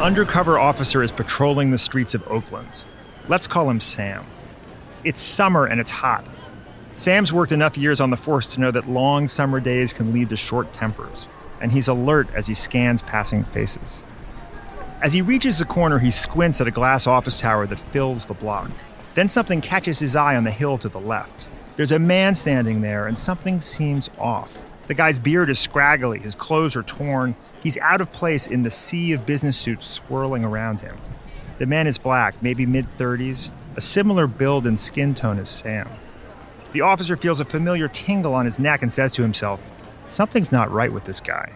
undercover officer is patrolling the streets of Oakland. Let's call him Sam. It's summer and it's hot. Sam's worked enough years on the force to know that long summer days can lead to short tempers, and he's alert as he scans passing faces. As he reaches the corner, he squints at a glass office tower that fills the block. Then something catches his eye on the hill to the left. There's a man standing there, and something seems off. The guy's beard is scraggly, his clothes are torn. He's out of place in the sea of business suits swirling around him. The man is black, maybe mid-30s, a similar build and skin tone as Sam. The officer feels a familiar tingle on his neck and says to himself, something's not right with this guy.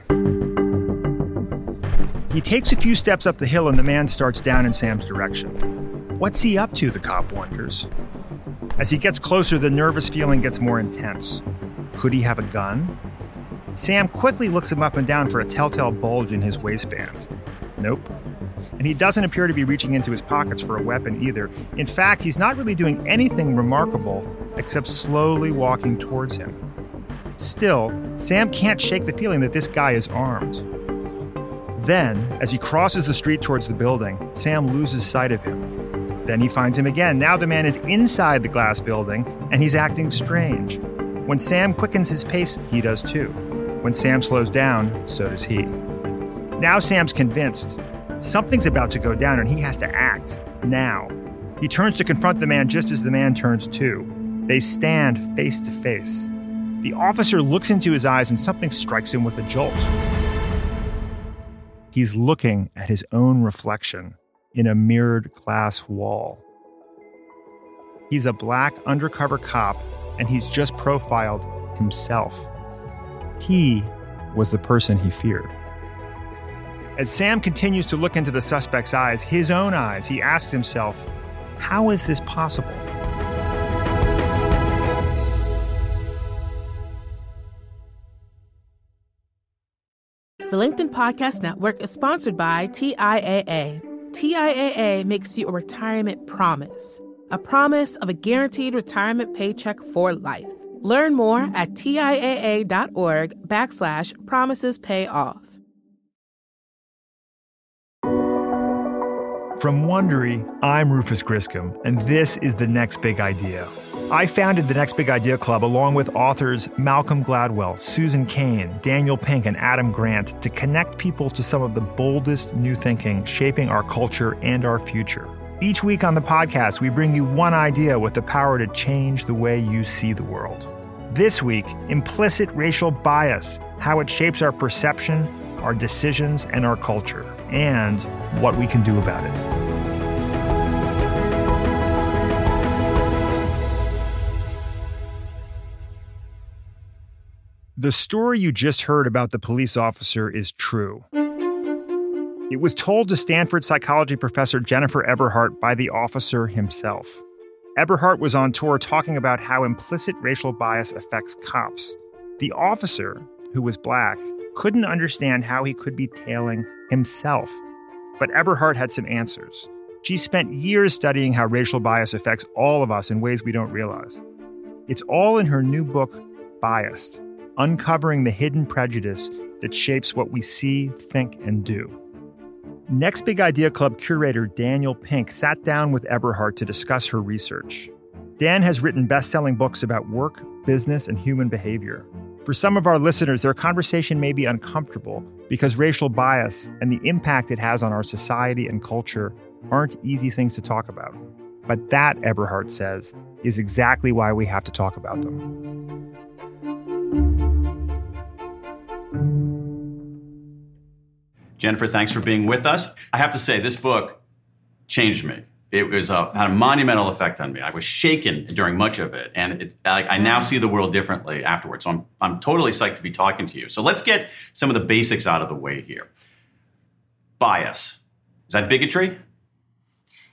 He takes a few steps up the hill and the man starts down in Sam's direction. What's he up to, the cop wonders. As he gets closer, the nervous feeling gets more intense. Could he have a gun? Sam quickly looks him up and down for a telltale bulge in his waistband. Nope. And he doesn't appear to be reaching into his pockets for a weapon either. In fact, he's not really doing anything remarkable except slowly walking towards him. Still, Sam can't shake the feeling that this guy is armed. Then, as he crosses the street towards the building, Sam loses sight of him. Then he finds him again. Now the man is inside the glass building, and he's acting strange. When Sam quickens his pace, he does too. When Sam slows down, so does he. Now Sam's convinced. Something's about to go down, and he has to act, now. He turns to confront the man just as the man turns too. They stand face to face. The officer looks into his eyes, and something strikes him with a jolt. He's looking at his own reflection in a mirrored glass wall. He's a black undercover cop, and he's just profiled himself. He was the person he feared. As Sam continues to look into the suspect's eyes, his own eyes, he asks himself, how is this possible? The LinkedIn Podcast Network is sponsored by TIAA. TIAA makes you a retirement promise. A promise of a guaranteed retirement paycheck for life. Learn more at TIAA.org/promisespayoff. From Wondery, I'm Rufus Griscom, and this is The Next Big Idea. I founded the Next Big Idea Club along with authors Malcolm Gladwell, Susan Cain, Daniel Pink, and Adam Grant to connect people to some of the boldest new thinking shaping our culture and our future. Each week on the podcast, we bring you one idea with the power to change the way you see the world. This week, implicit racial bias, how it shapes our perception, our decisions, and our culture, and what we can do about it. The story you just heard about the police officer is true. It was told to Stanford psychology professor Jennifer Eberhardt by the officer himself. Eberhardt was on tour talking about how implicit racial bias affects cops. The officer, who was black, couldn't understand how he could be tailing himself. But Eberhardt had some answers. She spent years studying how racial bias affects all of us in ways we don't realize. It's all in her new book, Biased, Uncovering the Hidden Prejudice that Shapes What We See, Think, and Do. Next Big Idea Club curator Daniel Pink sat down with Eberhardt to discuss her research. Dan has written best-selling books about work, business, and human behavior. For some of our listeners, their conversation may be uncomfortable because racial bias and the impact it has on our society and culture aren't easy things to talk about. But that, Eberhardt says, is exactly why we have to talk about them. Jennifer, thanks for being with us. I have to say, this book changed me. It had a monumental effect on me. I was shaken during much of it, and I now see the world differently afterwards. So I'm totally psyched to be talking to you. So let's get some of the basics out of the way here. Bias. Is that bigotry?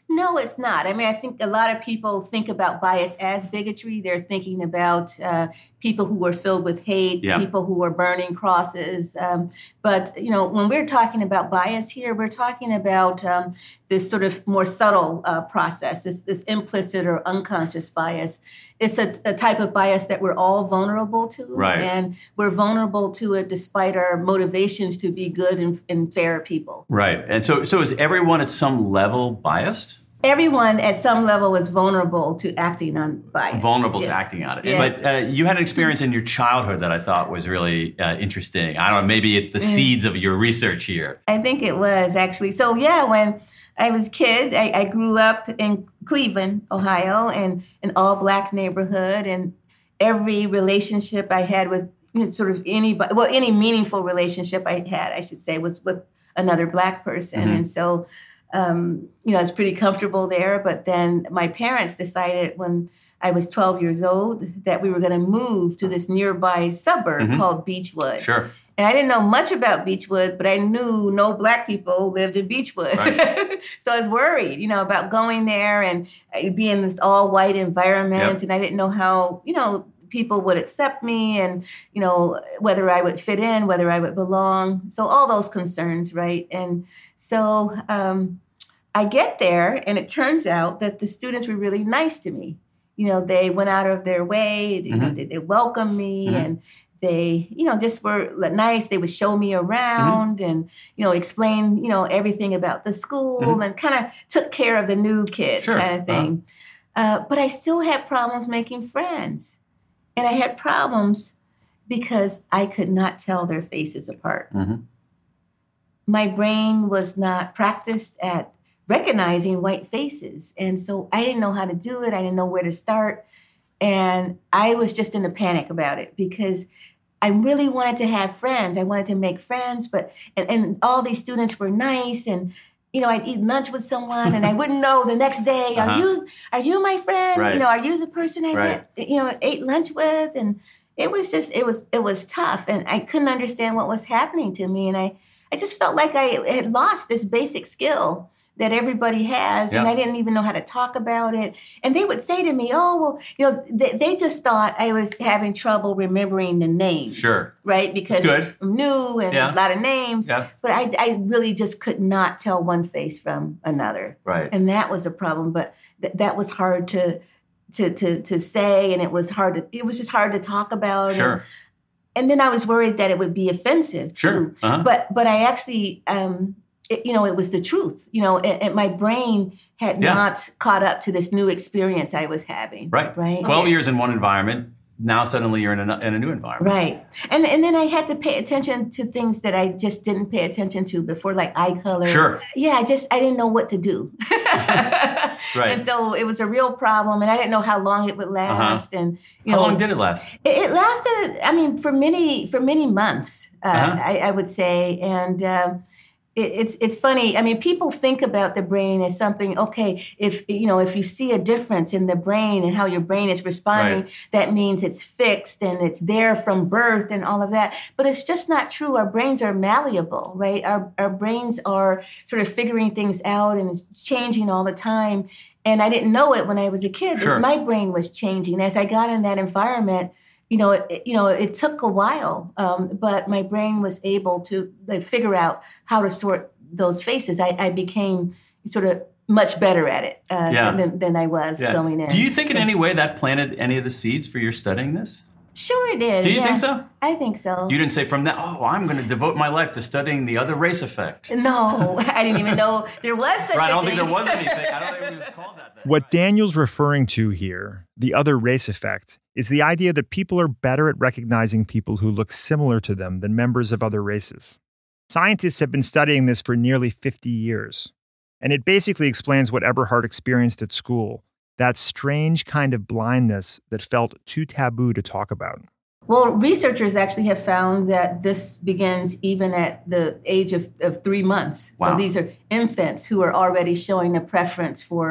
No, it's not. I mean, I think a lot of people think about bias as bigotry. They're thinking about people who are filled with hate, people who are burning crosses. But, when we're talking about bias here, we're talking about this sort of more subtle process, this implicit or unconscious bias. It's a type of bias that we're all vulnerable to. Right. And we're vulnerable to it despite our motivations to be good and fair people. Right. And so is everyone at some level biased? Everyone at some level is vulnerable to acting on bias. Vulnerable to acting on it. Yes. But you had an experience in your childhood that I thought was really interesting. I don't know, maybe it's the seeds of your research here. I think it was, actually. So, when I was a kid, I grew up in Cleveland, Ohio, in an all-Black neighborhood. And every relationship I had with sort of anybody, any meaningful relationship I had, I should say, was with another Black person. Mm-hmm. And so, I was pretty comfortable there. But then my parents decided when I was 12 years old that we were going to move to this nearby suburb called Beechwood. Sure. And I didn't know much about Beechwood, but I knew no Black people lived in Beechwood. Right. So I was worried, about going there and be in this all-white environment. Yep. And I didn't know how, people would accept me and, whether I would fit in, whether I would belong. So all those concerns, right? And so I get there, and it turns out that the students were really nice to me. They went out of their way. They welcomed me, and they, just were nice. They would show me around and, explain, everything about the school and kind of took care of the new kid kind of thing. But I still had problems making friends. And I had problems because I could not tell their faces apart. Mm-hmm. My brain was not practiced at recognizing white faces. And so I didn't know how to do it. I didn't know where to start. And I was just in a panic about it because I really wanted to have friends. I wanted to make friends, and all these students were nice, and I'd eat lunch with someone, and I wouldn't know the next day. Are you my friend? Right. Are you the person I ate lunch with? And it was just it was tough, and I couldn't understand what was happening to me, and I just felt like I had lost this basic skill that everybody has, and I didn't even know how to talk about it. And they would say to me, "Oh, well, they just thought I was having trouble remembering the names." Sure. Right? Because I'm new and there's a lot of names. Yeah. But I really just could not tell one face from another. Right. And that was a problem. But that was hard to say, and it was just hard to talk about. Sure. And then I was worried that it would be offensive too. Sure. Uh-huh. But I actually. It was the truth, and my brain had not caught up to this new experience I was having. Right. 12 years in one environment. Now suddenly you're in a new environment. Right. And then I had to pay attention to things that I just didn't pay attention to before, like eye color. Sure. Yeah, I didn't know what to do. Right. And so it was a real problem, and I didn't know how long it would last. Uh-huh. And how long did it last? It lasted, for many months, I would say. And it's funny. I mean, people think about the brain as something, okay, if you see a difference in the brain and how your brain is responding, that means it's fixed and it's there from birth and all of that. But it's just not true. Our brains are malleable, right? Our brains are sort of figuring things out, and it's changing all the time. And I didn't know it when I was a kid. Sure. My brain was changing. As I got in that environment, it took a while, but my brain was able to figure out how to sort those faces. I became sort of much better at it than I was going in. Do you think in any way that planted any of the seeds for your studying this? Sure it did. Do you think so? I think so. You didn't say from that, I'm going to devote my life to studying the other race effect. No, I didn't even know there was such a thing. I don't think there was anything. I don't think it was called that. What Daniel's referring to here, the other race effect, is the idea that people are better at recognizing people who look similar to them than members of other races. Scientists have been studying this for nearly 50 years, and it basically explains what Eberhardt experienced at school, that strange kind of blindness that felt too taboo to talk about. Well, researchers actually have found that this begins even at the age of 3 months. Wow. So these are infants who are already showing a preference for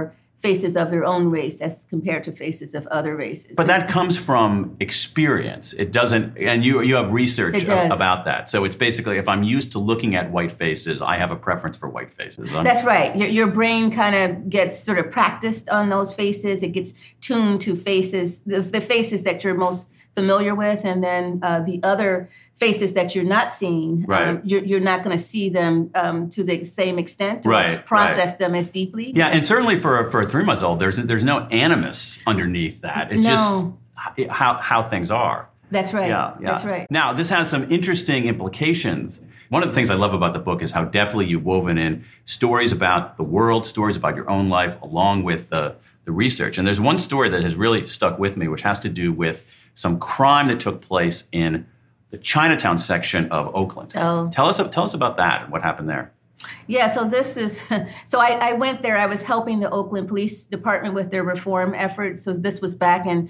faces of their own race as compared to faces of other races. But that comes from experience. It doesn't, and you have research about that. So it's basically, if I'm used to looking at white faces, I have a preference for white faces. That's right. Your brain kind of gets sort of practiced on those faces. It gets tuned to faces, the faces that you're most familiar with, and then the other faces that you're not seeing, you're not going to see them to the same extent or process them as deeply. Yeah, and certainly for a 3-month-old, there's no animus underneath that. It's just how things are. That's right. Yeah. That's right. Now, this has some interesting implications. One of the things I love about the book is how deftly you've woven in stories about the world, stories about your own life, along with the research. And there's one story that has really stuck with me, which has to do with some crime that took place in the Chinatown section of Oakland. Oh. Tell us about that and what happened there. Yeah, so I went there. I was helping the Oakland Police Department with their reform efforts. So this was back in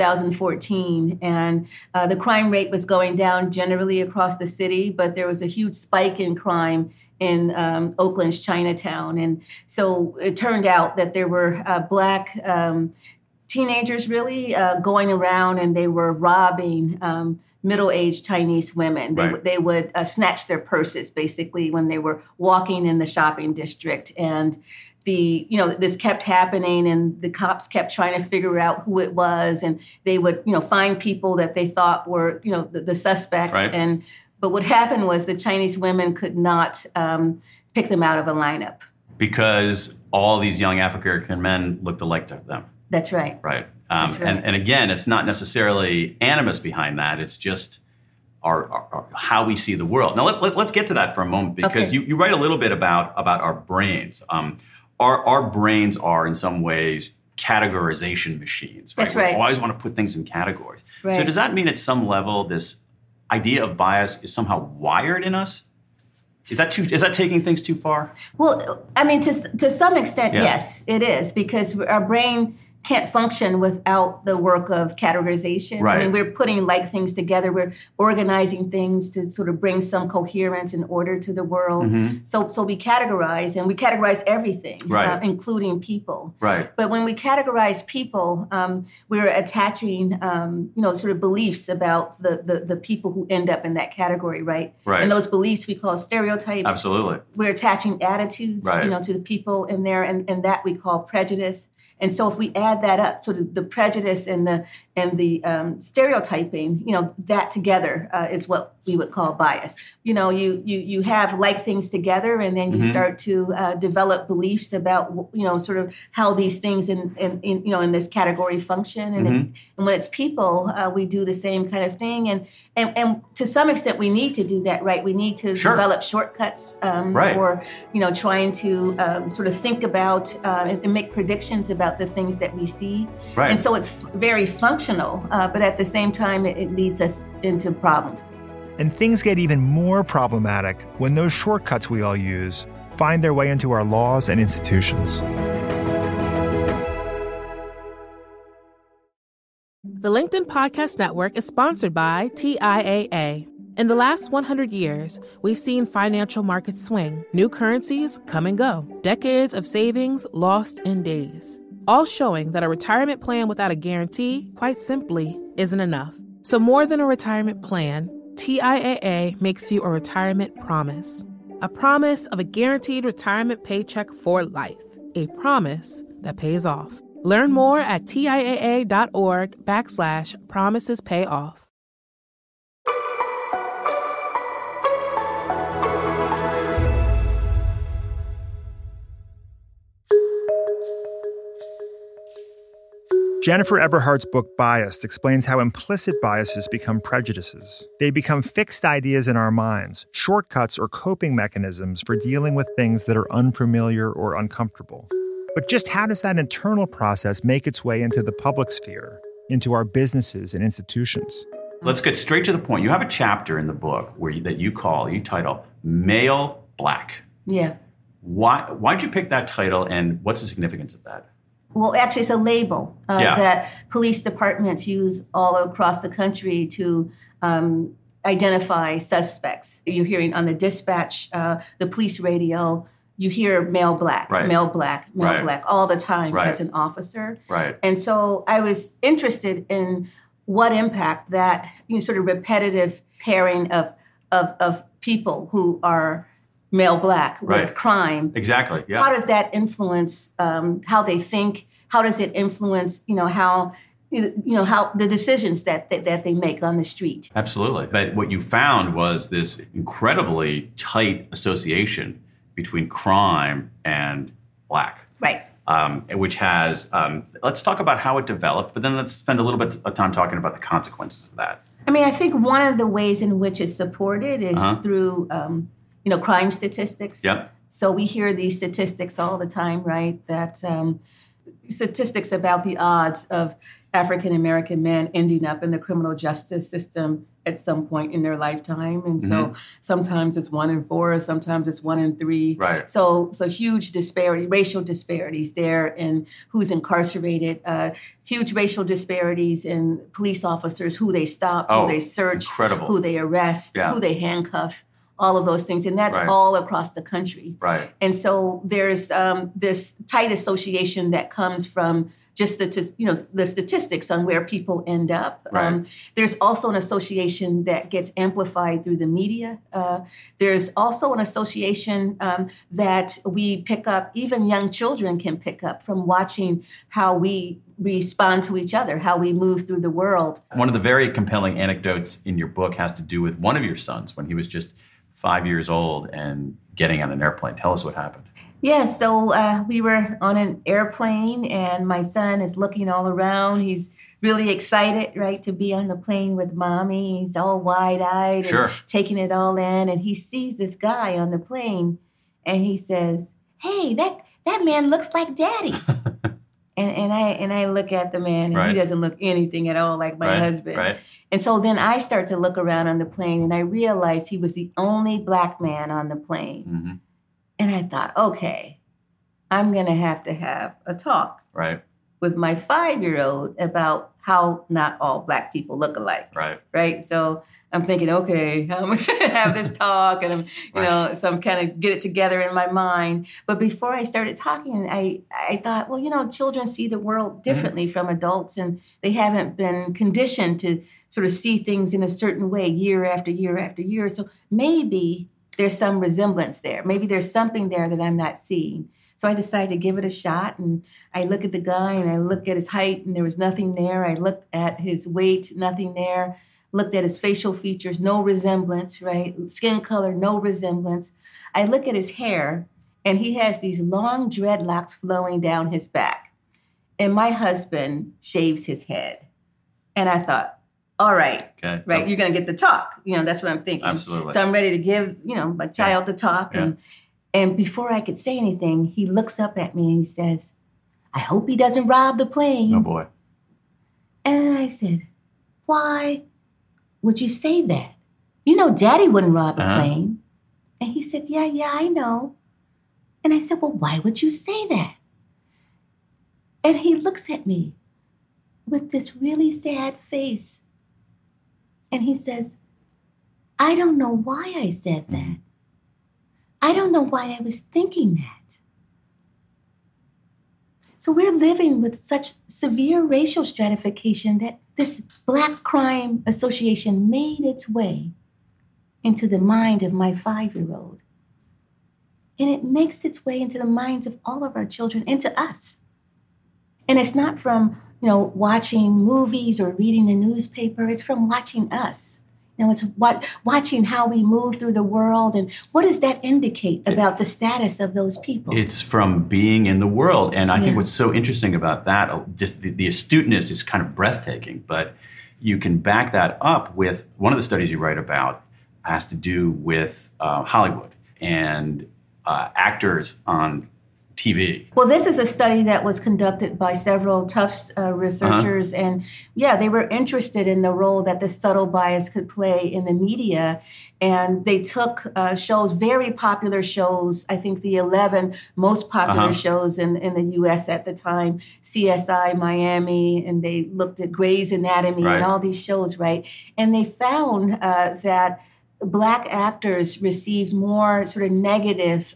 2014, and the crime rate was going down generally across the city, but there was a huge spike in crime in Oakland's Chinatown. And so it turned out that there were black teenagers really going around, and they were robbing middle-aged Chinese women. They would snatch their purses basically when they were walking in the shopping district. And this kept happening, and the cops kept trying to figure out who it was, and they would find people that they thought were the suspects. Right. But what happened was the Chinese women could not pick them out of a lineup because all these young African men looked alike to them. That's right. Right. That's right. And again, it's not necessarily animus behind that. It's just our how we see the world. Now, let's get to that for a moment, because you write a little bit about our brains. Our brains are, in some ways, categorization machines. Right? That's right. We always want to put things in categories. Right. So does that mean at some level this idea of bias is somehow wired in us? Is that taking things too far? Well, I mean, to some extent, yes, it is, because our brain can't function without the work of categorization. Right. I mean, we're putting like things together. We're organizing things to sort of bring some coherence and order to the world. Mm-hmm. So we categorize, and we categorize everything, including people. Right. But when we categorize people, we're attaching, sort of beliefs about the people who end up in that category, right? Right. And those beliefs we call stereotypes. Absolutely. We're attaching attitudes, to the people in there, and that we call prejudice. And so if we add that up, so the prejudice and the stereotyping, that together is what we would call bias. You have like things together, and then you start to develop beliefs about, sort of how these things in this category function. And when it's people, we do the same kind of thing. And to some extent, we need to do that, right? We need to develop shortcuts for, trying to sort of think about and make predictions about the things that we see. Right. And so it's very functional, but at the same time, it leads us into problems. And things get even more problematic when those shortcuts we all use find their way into our laws and institutions. The LinkedIn Podcast Network is sponsored by TIAA. In the last 100 years, we've seen financial markets swing, new currencies come and go, decades of savings lost in days, all showing that a retirement plan without a guarantee, quite simply, isn't enough. So more than a retirement plan, TIAA makes you a retirement promise. A promise of a guaranteed retirement paycheck for life. A promise that pays off. Learn more at TIAA.org/promisespayoff. Jennifer Eberhardt's book, Biased, explains how implicit biases become prejudices. They become fixed ideas in our minds, shortcuts or coping mechanisms for dealing with things that are unfamiliar or uncomfortable. But just how does that internal process make its way into the public sphere, into our businesses and institutions? Let's get straight to the point. You have a chapter in the book that you title Male Black. Yeah. Why'd you pick that title, and what's the significance of that? Well, actually, it's a label that police departments use all across the country to identify suspects. You're hearing on the dispatch, the police radio, you hear male black, Right. male black, male Right. black all the time Right. as an officer. Right. And so I was interested in what impact that sort of repetitive pairing of people who are male black with Right. crime. Exactly. Yeah. How does that influence how they think? How does it influence how how the decisions that they make on the street? Absolutely. But what you found was this incredibly tight association between crime and black. Right. Which has, let's talk about how it developed, but then let's spend a little bit of time talking about the consequences of that. I mean, I think one of the ways in which it's supported is through, crime statistics. Yep. So we hear these statistics all the time, right? That statistics about the odds of African American men ending up in the criminal justice system at some point in their lifetime. And so sometimes it's 1 in 4, sometimes it's 1 in 3. Right. So huge disparity, racial disparities there in who's incarcerated, huge racial disparities in police officers, who they stop, who they search, incredible. who they arrest, who they handcuff, all of those things. And that's all across the country. Right. And so there's this tight association that comes from just the statistics on where people end up. Right. There's also an association that gets amplified through the media. There's also an association that we pick up, even young children can pick up from watching how we respond to each other, how we move through the world. One of the very compelling anecdotes in your book has to do with one of your sons when he was just 5 years old and getting on an airplane. Tell us what happened. Yes, so we were on an airplane, and my son is looking all around. He's really excited, right, to be on the plane with mommy. He's all wide-eyed and taking it all in, and he sees this guy on the plane, and he says, "Hey, that man looks like Daddy." and I look at the man, and he doesn't look anything at all like my husband. Right. And so then I start to look around on the plane, and I realized he was the only black man on the plane. Mm-hmm. And I thought, okay, I'm going to have a talk with my 5-year-old about how not all black people look alike. Right. So I'm thinking, okay, I'm going to have this talk, and so I'm kind of get it together in my mind. But before I started talking, I thought, well, children see the world differently from adults, and they haven't been conditioned to sort of see things in a certain way year after year after year. So maybe there's some resemblance there. Maybe there's something there that I'm not seeing. So I decided to give it a shot, and I look at the guy, and I look at his height, and there was nothing there. I looked at his weight, nothing there. Looked at his facial features, no resemblance, right? Skin color, no resemblance. I look at his hair, and he has these long dreadlocks flowing down his back. And my husband shaves his head. And I thought, all right, you're going to get the talk. That's what I'm thinking. Absolutely. So I'm ready to give, my child the talk. Yeah. And before I could say anything, he looks up at me and he says, "I hope he doesn't rob the plane." Oh, boy. And I said, "Why would you say that? Daddy wouldn't rob a plane." And he said, yeah, I know. And I said, "Well, why would you say that?" And he looks at me with this really sad face. And he says, "I don't know why I said that. I don't know why I was thinking that." So we're living with such severe racial stratification that this Black Crime Association made its way into the mind of my 5-year-old. And it makes its way into the minds of all of our children, into us. And it's not from watching movies or reading the newspaper. It's from watching us. It's watching how we move through the world, and what does that indicate about the status of those people? It's from being in the world. And I think what's so interesting about that, just the astuteness is kind of breathtaking, but you can back that up with one of the studies you write about has to do with Hollywood and actors on TV. Well, this is a study that was conducted by several Tufts researchers, and they were interested in the role that the subtle bias could play in the media. And they took shows, very popular shows, I think the 11 most popular shows in the U.S. at the time, CSI Miami, and they looked at Grey's Anatomy and all these shows, right? And they found that Black actors received more sort of negative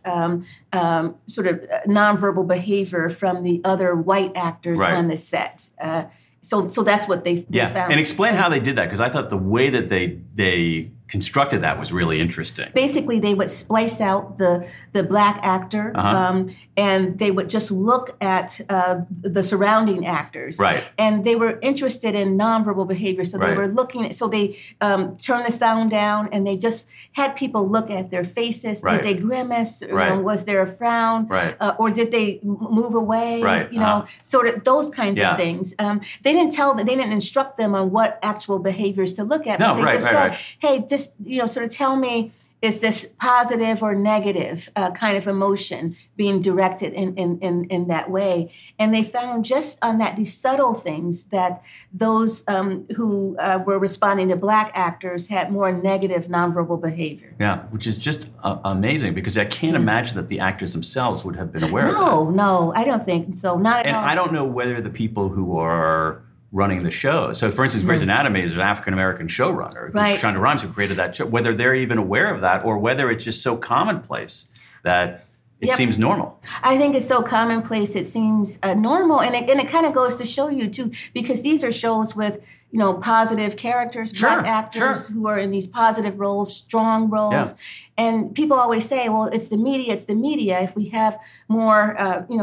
sort of nonverbal behavior from the other white actors on the set. So that's what they found. And explain how they did that, because I thought the way that they constructed that was really interesting. Basically, they would splice out the Black actor, and they would just look at the surrounding actors. Right. And they were interested in nonverbal behavior, so they were looking at. So they turned the sound down, and they just had people look at their faces. Right. Did they grimace? Was there a frown? Right. Or did they move away? Right. Sort of those kinds of things. They didn't instruct them on what actual behaviors to look at. No, but they just said, right. hey, just sort of tell me, is this positive or negative kind of emotion being directed in that way? And they found just on these subtle things that those who were responding to Black actors had more negative nonverbal behavior. Yeah, which is just amazing, because I can't imagine that the actors themselves would have been aware of that. No, I don't think so. Not at all. And I don't know whether the people who are running the show. So, for instance, Grey's Anatomy is an African-American showrunner, Shonda Rhimes, who created that show, whether they're even aware of that or whether it's just so commonplace that it seems normal. I think it's so commonplace, it seems normal. And it kind of goes to show you, too, because these are shows with, positive characters, Black actors who are in these positive roles, strong roles. Yeah. And people always say, well, it's the media. If we have more,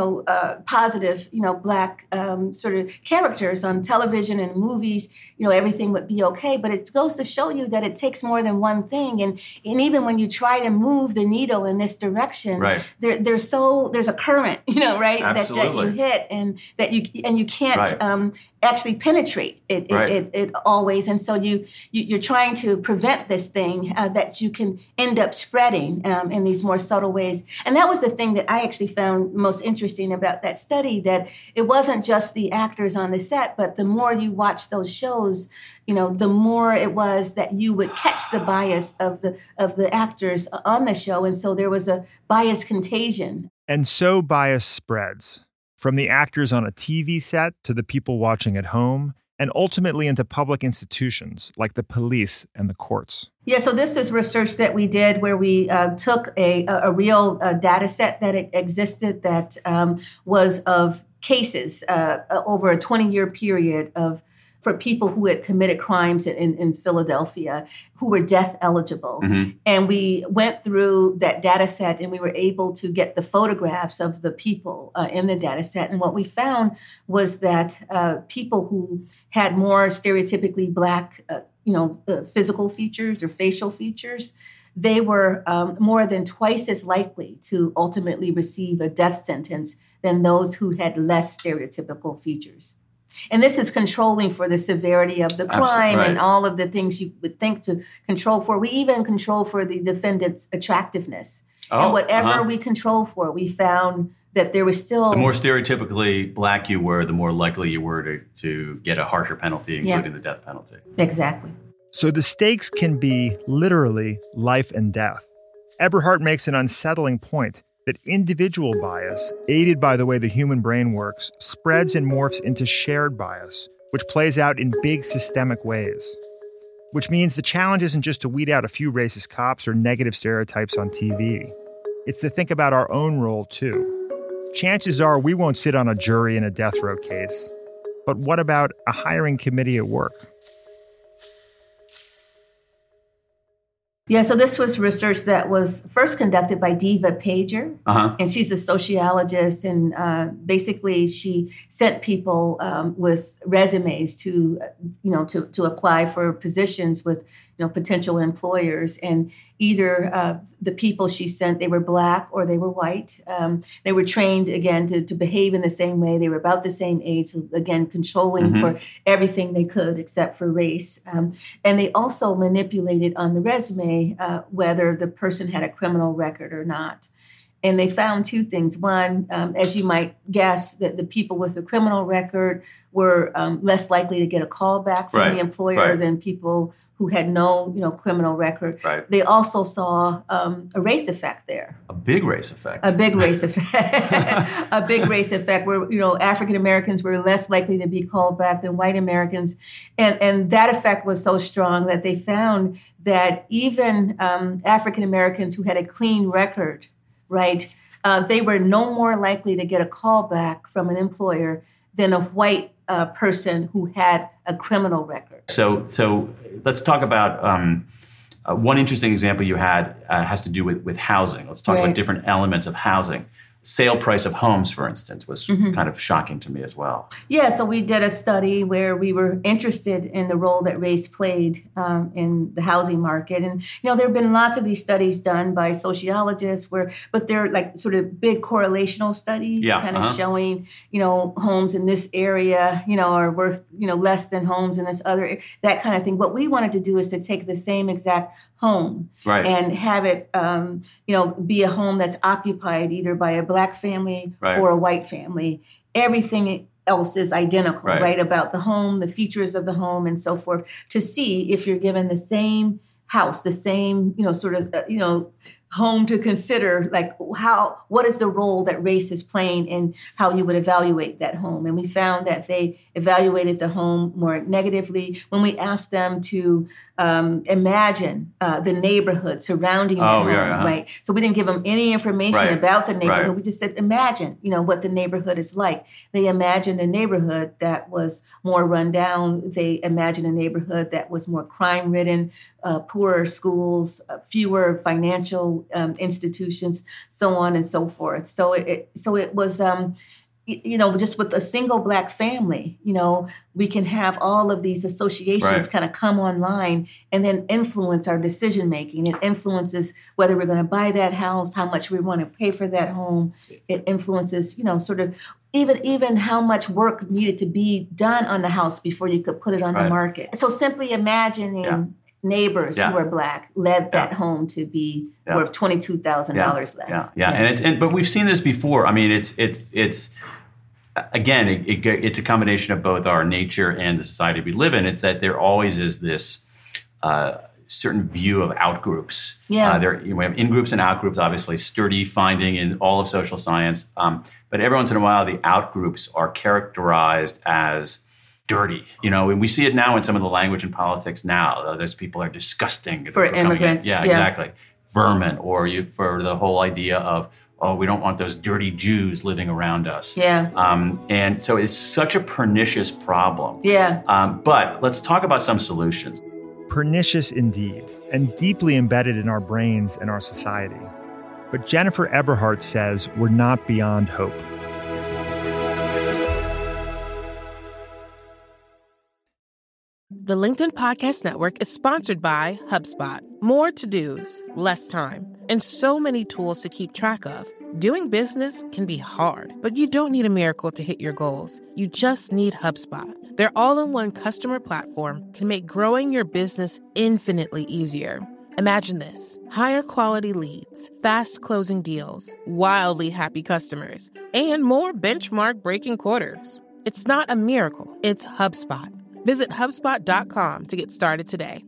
positive, Black sort of characters on television and movies, everything would be okay. But it goes to show you that it takes more than one thing. And even when you try to move the needle in this direction, there's a current, that you hit and that you can't actually penetrate it always. And so you're trying to prevent this thing that you can end up spreading in these more subtle ways. And that was the thing that I actually found most interesting about that study, that it wasn't just the actors on the set, but the more you watch those shows, the more it was that you would catch the bias of the actors on the show. And so there was a bias contagion. And so bias spreads from the actors on a TV set to the people watching at home, and ultimately into public institutions like the police and the courts. Yeah, so this is research that we did where we took a real data set that existed that was of cases over a 20-year period for people who had committed crimes in Philadelphia who were death eligible. Mm-hmm. And we went through that data set and we were able to get the photographs of the people in the data set. And what we found was that people who had more stereotypically Black, physical features or facial features, they were more than twice as likely to ultimately receive a death sentence than those who had less stereotypical features. And this is controlling for the severity of the crime and all of the things you would think to control for. We even control for the defendant's attractiveness. And whatever we control for, we found that there was still... The more stereotypically Black you were, the more likely you were to get a harsher penalty, including the death penalty. Exactly. So the stakes can be literally life and death. Eberhardt makes an unsettling point that individual bias, aided by the way the human brain works, spreads and morphs into shared bias, which plays out in big systemic ways. Which means the challenge isn't just to weed out a few racist cops or negative stereotypes on TV. It's to think about our own role, too. Chances are we won't sit on a jury in a death row case. But what about a hiring committee at work? Yeah, so this was research that was first conducted by Diva Pager, and she's a sociologist, and basically she sent people with resumes to apply for positions with potential employers, and either the people she sent, they were Black or they were white. They were trained, again, to behave in the same way. They were about the same age, so again, controlling for everything they could except for race. And they also manipulated on the resume whether the person had a criminal record or not. And they found two things. One, as you might guess, that the people with a criminal record were less likely to get a call back from the employer than people who had no, criminal record. Right. They also saw a race effect there. A big race effect. A big race effect. A big race effect where, African Americans were less likely to be called back than white Americans. And that effect was so strong that they found that even African Americans who had a clean record, right, they were no more likely to get a call back from an employer than a white person who had a criminal record. So let's talk about one interesting example you had has to do with housing. Let's talk about different elements of housing. Sale price of homes, for instance, was kind of shocking to me as well. Yeah, so we did a study where we were interested in the role that race played in the housing market. And, there have been lots of these studies done by sociologists but they're like sort of big correlational studies showing, homes in this area, are worth, less than homes in this other, that kind of thing. What we wanted to do is to take the same exact home and have it, be a home that's occupied either by a Black family or a white family. Everything else is identical, right? About the home, the features of the home, and so forth, to see if you're given the same house, the same, home to consider, like what is the role that race is playing in how you would evaluate that home. And we found that they evaluated the home more negatively when we asked them to imagine the neighborhood surrounding that home, right? So we didn't give them any information about the neighborhood. Right. We just said, imagine, what the neighborhood is like. They imagined a neighborhood that was more run down. They imagined a neighborhood that was more crime-ridden, poorer schools, fewer financial institutions, so on and so forth. So it was, just with a single Black family, we can have all of these associations kind of come online and then influence our decision making. It influences whether we're going to buy that house, how much we want to pay for that home. It influences, sort of even how much work needed to be done on the house before you could put it on the market. So simply imagining neighbors who are Black led that home to be worth $22,000 less. But we've seen this before. I mean, it's again, it's a combination of both our nature and the society we live in. It's that there always is this certain view of outgroups. We have in-groups and out-groups, obviously, sturdy finding in all of social science. But every once in a while, the out-groups are characterized as dirty, and we see it now in some of the language in politics now. Those people are disgusting. For immigrants. Yeah, exactly. Vermin, or for the whole idea of, we don't want those dirty Jews living around us. Yeah. And so it's such a pernicious problem. Yeah. But let's talk about some solutions. Pernicious indeed, and deeply embedded in our brains and our society. But Jennifer Eberhardt says we're not beyond hope. The LinkedIn Podcast Network is sponsored by HubSpot. More to-dos, less time, and so many tools to keep track of. Doing business can be hard, but you don't need a miracle to hit your goals. You just need HubSpot. Their all-in-one customer platform can make growing your business infinitely easier. Imagine this: higher quality leads, fast closing deals, wildly happy customers, and more benchmark-breaking quarters. It's not a miracle, it's HubSpot. Visit HubSpot.com to get started today.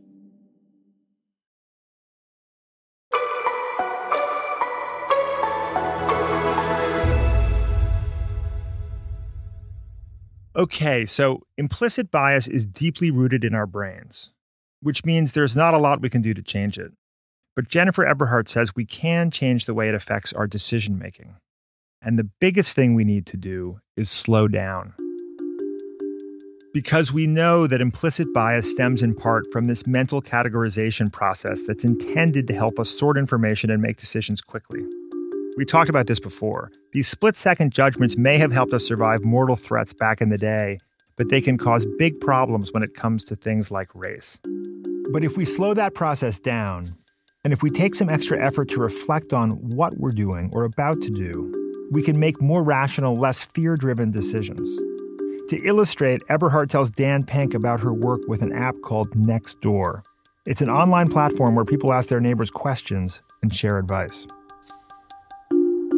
Okay, so implicit bias is deeply rooted in our brains, which means there's not a lot we can do to change it. But Jennifer Eberhardt says we can change the way it affects our decision-making. And the biggest thing we need to do is slow down. Because we know that implicit bias stems in part from this mental categorization process that's intended to help us sort information and make decisions quickly. We talked about this before. These split-second judgments may have helped us survive mortal threats back in the day, but they can cause big problems when it comes to things like race. But if we slow that process down, and if we take some extra effort to reflect on what we're doing or about to do, we can make more rational, less fear-driven decisions. To illustrate, Eberhardt tells Dan Penk about her work with an app called Nextdoor. It's an online platform where people ask their neighbors questions and share advice.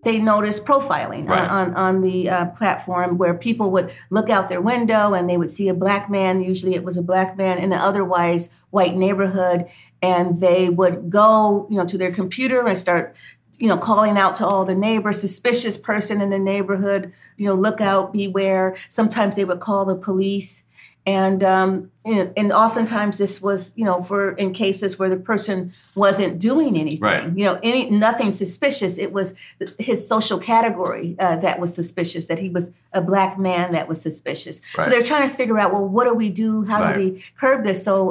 they noticed profiling on the platform, where people would look out their window and they would see a black man. Usually it was a black man in an otherwise white neighborhood. And they would go, to their computer and start, calling out to all the neighbors, suspicious person in the neighborhood, look out, beware. Sometimes they would call the police. And oftentimes this was, in cases where the person wasn't doing anything, nothing suspicious. It was his social category that was suspicious, that he was a black man that was suspicious. Right. So they're trying to figure out, well, what do we do? How do we curb this? So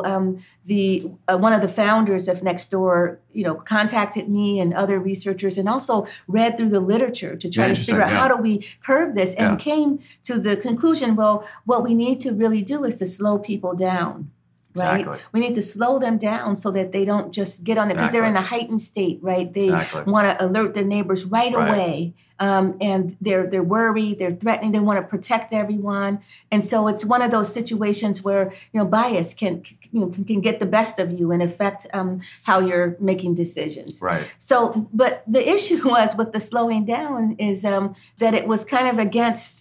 one of the founders of Nextdoor, contacted me and other researchers, and also read through the literature to try to figure out how do we curb this, and came to the conclusion, well, what we need to really do is to slow people down. Right? Exactly. We need to slow them down so that they don't just get on it, because they're in a heightened state, right? They want to alert their neighbors right away. And they're worried, they're threatening, they want to protect everyone. And so it's one of those situations where, bias can get the best of you and affect how you're making decisions. Right. So, but the issue was with the slowing down is that it was kind of against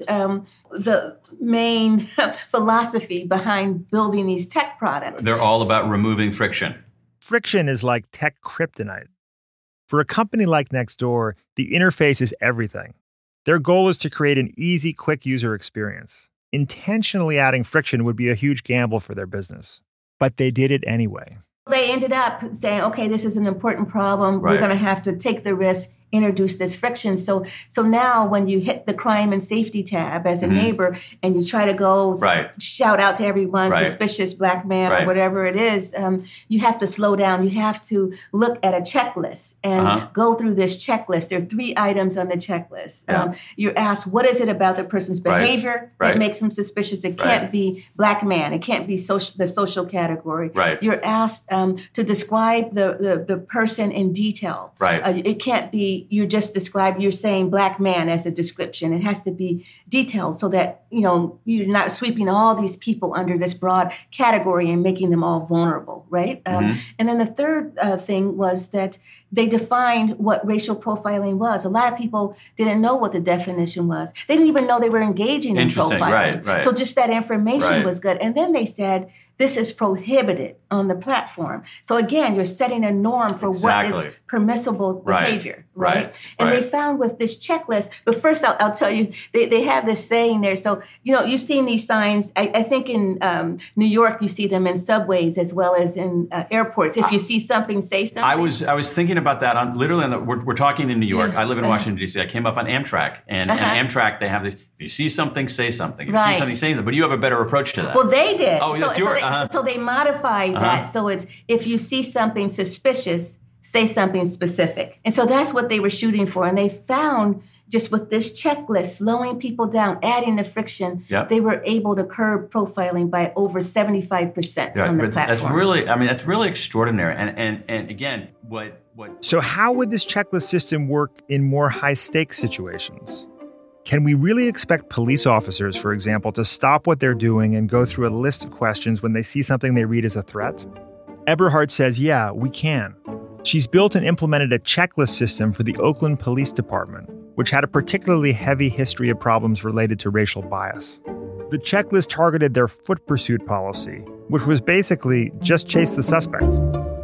the main philosophy behind building these tech products. They're all about removing friction. Friction is like tech kryptonite. For a company like Nextdoor, the interface is everything. Their goal is to create an easy, quick user experience. Intentionally adding friction would be a huge gamble for their business. But they did it anyway. They ended up saying, okay, this is an important problem. We're going to have to take the risk, introduce this friction. So now when you hit the crime and safety tab as a neighbor and you try to go shout out to everyone, suspicious black man or whatever it is, you have to slow down. You have to look at a checklist and go through this checklist. There are 3 items on the checklist. You're asked, what is it about the person's behavior that makes them suspicious? It can't be black man. It can't be the social category. You're asked to describe the person in detail. It can't be you're saying black man as a description. It has to be detailed so that, you're not sweeping all these people under this broad category and making them all vulnerable, right? And then the third thing was that they defined what racial profiling was. A lot of people didn't know what the definition was. They didn't even know they were engaging in profiling. So just that information was good. And then they said, this is prohibited on the platform. So again, you're setting a norm for what is permissible behavior, right? And they found with this checklist, but first I'll tell you, they have this saying there. So, you've seen these signs, I think in New York, you see them in subways as well as in airports. If you see something, say something. I was thinking about that. We're talking in New York. I live in Washington, D.C. I came up on Amtrak. And Amtrak, they have this, if you see something, say something. If you see something, say something. But you have a better approach to that. Well, they did. Oh, that's yours. So they modified that. So it's, if you see something suspicious, say something specific. And so that's what they were shooting for. And they found just with this checklist, slowing people down, adding the friction, they were able to curb profiling by over 75% on the platform. That's really extraordinary. And again, what? So how would this checklist system work in more high-stakes situations? Can we really expect police officers, for example, to stop what they're doing and go through a list of questions when they see something they read as a threat? Eberhardt says, yeah, we can. She's built and implemented a checklist system for the Oakland Police Department, which had a particularly heavy history of problems related to racial bias. The checklist targeted their foot pursuit policy, which was basically just chase the suspect.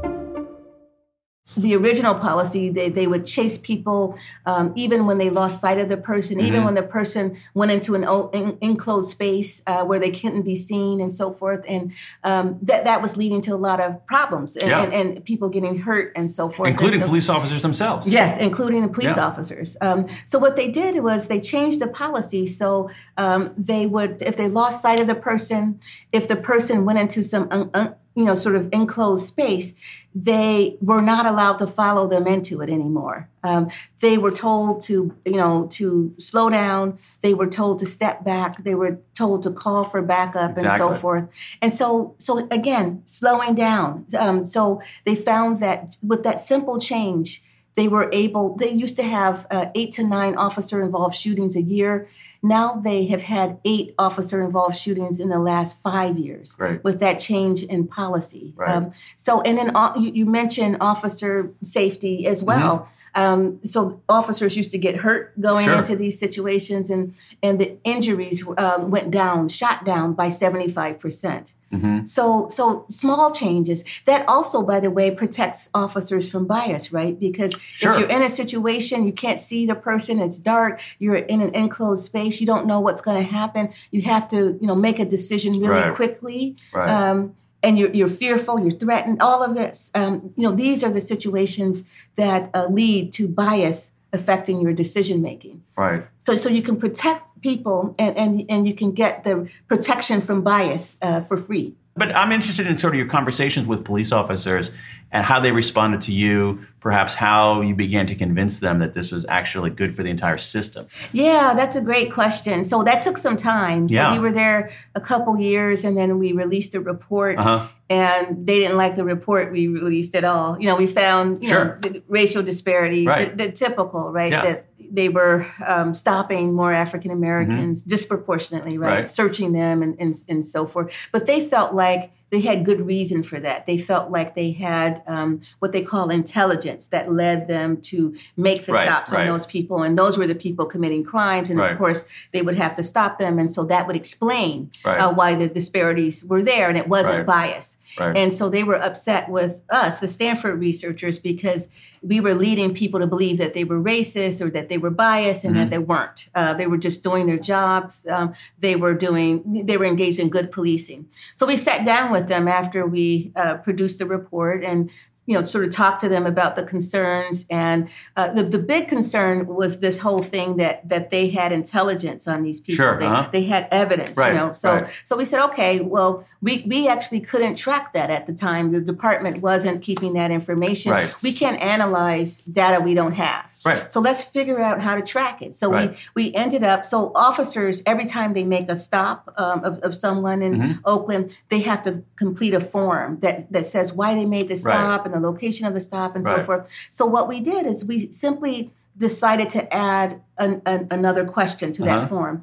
The original policy, they would chase people even when they lost sight of the person, even when the person went into an enclosed space where they couldn't be seen and so forth. And that was leading to a lot of problems and people getting hurt and so forth. Including police officers themselves. Yes, including the police officers. So what they did was they changed the policy. So they would, if they lost sight of the person, if the person went into some sort of enclosed space, they were not allowed to follow them into it anymore. They were told to slow down. They were told to step back. They were told to call for backup and so forth. And so again, slowing down. So they found that with that simple change, they used to have 8 to 9 officer-involved shootings a year. Now they have had 8 officer-involved shootings in the last 5 years with that change in policy. And then you mentioned officer safety as well. So officers used to get hurt going Sure. into these situations, and the injuries shot down by 75%. Mm-hmm. So small changes. That also, by the way, protects officers from bias, right? Because Sure. if you're in a situation, you can't see the person, it's dark, you're in an enclosed space, you don't know what's going to happen. You have to, make a decision really Right. quickly. Right. And you're fearful, you're threatened, all of this. These are the situations that lead to bias affecting your decision making. Right. So you can protect people and you can get the protection from bias for free. But I'm interested in sort of your conversations with police officers and how they responded to you, perhaps how you began to convince them that this was actually good for the entire system. Yeah, that's a great question. So that took some time. So Yeah. we were there a couple years, and then we released a report. Uh-huh. And they didn't like the report we released at all. We found Sure. the racial disparities, Right. the typical, right? Yeah. That they were stopping more African Americans disproportionately, right? Right. Searching them and so forth. But they felt like they had good reason for that. They felt like they had what they call intelligence that led them to make the Right, stops right. on those people. And those were the people committing crimes. And Right. of course, they would have to stop them. And so that would explain Right. why the disparities were there. And it wasn't Right. bias. Right. And so they were upset with us, the Stanford researchers, because we were leading people to believe that they were racist or that they were biased, and that they weren't. They were just doing their jobs. They were engaged in good policing. So we sat down with them after we produced the report and sort of talk to them about the concerns. And the big concern was this whole thing that they had intelligence on these people. Sure, uh-huh. They had evidence, Right, So right. so we said, okay, well, we actually couldn't track that at the time. The department wasn't keeping that information. Right. We can't analyze data we don't have. Right. So let's figure out how to track it. So Right. we ended up, so officers, every time they make a stop of someone in Oakland, they have to complete a form that says why they made the stop and the location of the stop and so Right. forth. So what we did is we simply decided to add another question to that form.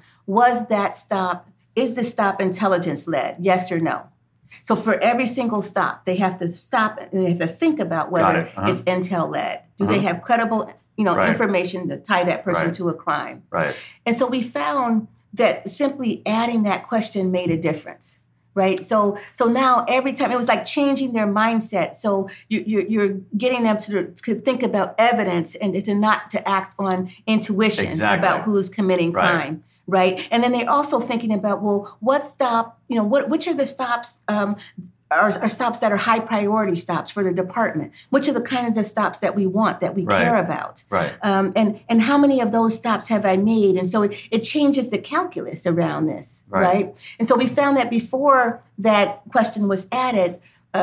Is the stop intelligence led? Yes or no? So for every single stop, they have to stop and they have to think about whether it's intel led. Do they have credible, Right. information to tie that person Right. to a crime? Right. And so we found that simply adding that question made a difference. Right. So now every time it was like changing their mindset. So you're getting them to think about evidence and to act on intuition Exactly. about who's committing Right. crime. Right. And then they're also thinking about, well, what stop, which are the stops are stops that are high priority stops for the department? Which are the kinds of stops that we want, that we Right. care about? Right. And how many of those stops have I made? And so it changes the calculus around this, right? And so we found that before that question was added,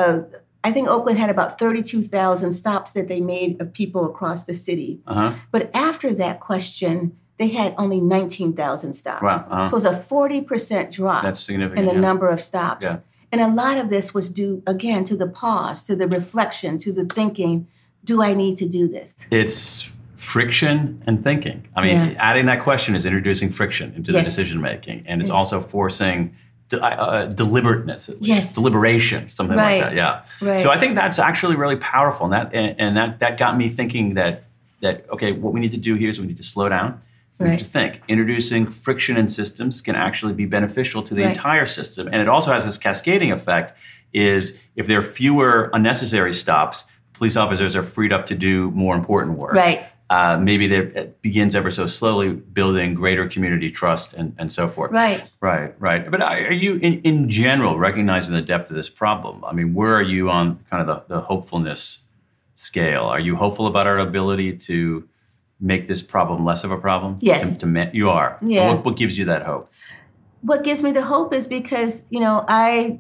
I think Oakland had about 32,000 stops that they made of people across the city. Uh-huh. But after that question, they had only 19,000 stops. Wow, uh-huh. So it was a 40% drop That's significant. in the yeah. number of stops. Yeah. And a lot of this was due, again, to the pause, to the reflection, to the thinking, do I need to do this? It's friction and thinking. I mean, adding that question is introducing friction into the decision making, and it's also forcing deliberateness, at least. Yes. Deliberation, something like that. Yeah. Right. So I think that's actually really powerful, and that got me thinking that okay, what we need to do here is we need to slow down. We need to think. Introducing friction in systems can actually be beneficial to the entire system, and it also has this cascading effect. Is if there are fewer unnecessary stops, police officers are freed up to do more important work. Right. Maybe it begins ever so slowly building greater community trust and so forth. Right. Right. But are you, in general, recognizing the depth of this problem? I mean, where are you on kind of the hopefulness scale? Are you hopeful about our ability to make this problem less of a problem? Yes. You are. Yeah. What gives you that hope? What gives me the hope is because, I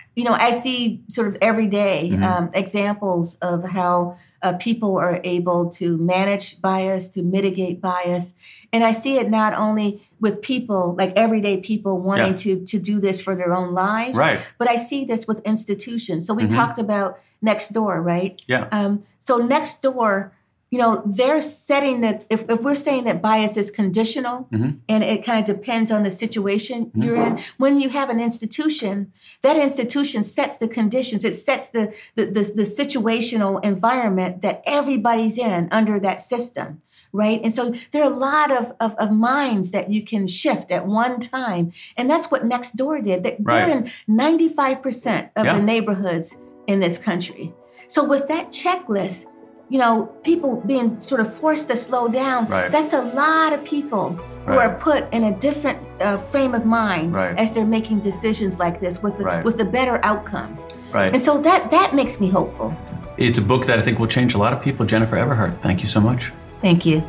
see sort of every day examples of how people are able to manage bias, to mitigate bias. And I see it not only with people, like everyday people wanting to do this for their own lives, but I see this with institutions. So we talked about Nextdoor, right? Yeah. So Nextdoor, they're setting if we're saying that bias is conditional and it kind of depends on the situation you're in, when you have an institution, that institution sets the conditions. It sets the situational environment that everybody's in under that system. Right. And so there are a lot of minds that you can shift at one time. And that's what Nextdoor did. They're in 95% of the neighborhoods in this country. So with that checklist, people being sort of forced to slow down, that's a lot of people who are put in a different frame of mind as they're making decisions like this with the better outcome. Right. And so that makes me hopeful. It's a book that I think will change a lot of people. Jennifer Eberhardt, thank you so much. Thank you.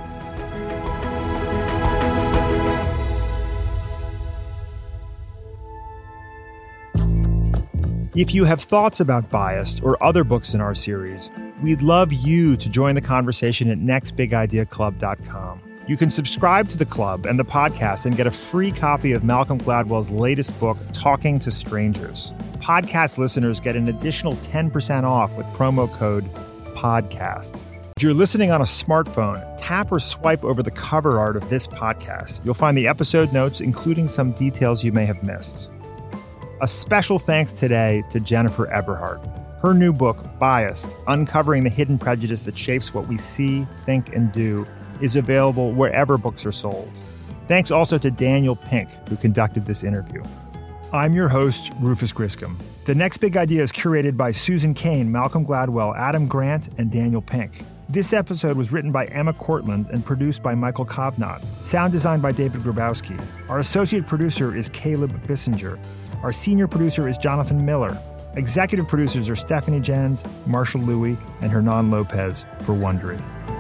If you have thoughts about Biased or other books in our series, we'd love you to join the conversation at nextbigideaclub.com. You can subscribe to the club and the podcast and get a free copy of Malcolm Gladwell's latest book, Talking to Strangers. Podcast listeners get an additional 10% off with promo code PODCAST. If you're listening on a smartphone, tap or swipe over the cover art of this podcast. You'll find the episode notes, including some details you may have missed. A special thanks today to Jennifer Eberhardt. Her new book, Biased, Uncovering the Hidden Prejudice That Shapes What We See, Think, and Do, is available wherever books are sold. Thanks also to Daniel Pink, who conducted this interview. I'm your host, Rufus Griscom. The Next Big Idea is curated by Susan Cain, Malcolm Gladwell, Adam Grant, and Daniel Pink. This episode was written by Emma Cortland and produced by Michael Kovnat. Sound designed by David Grabowski. Our associate producer is Caleb Bissinger. Our senior producer is Jonathan Miller. Executive producers are Stephanie Jens, Marshall Louie, and Hernan Lopez for Wondery.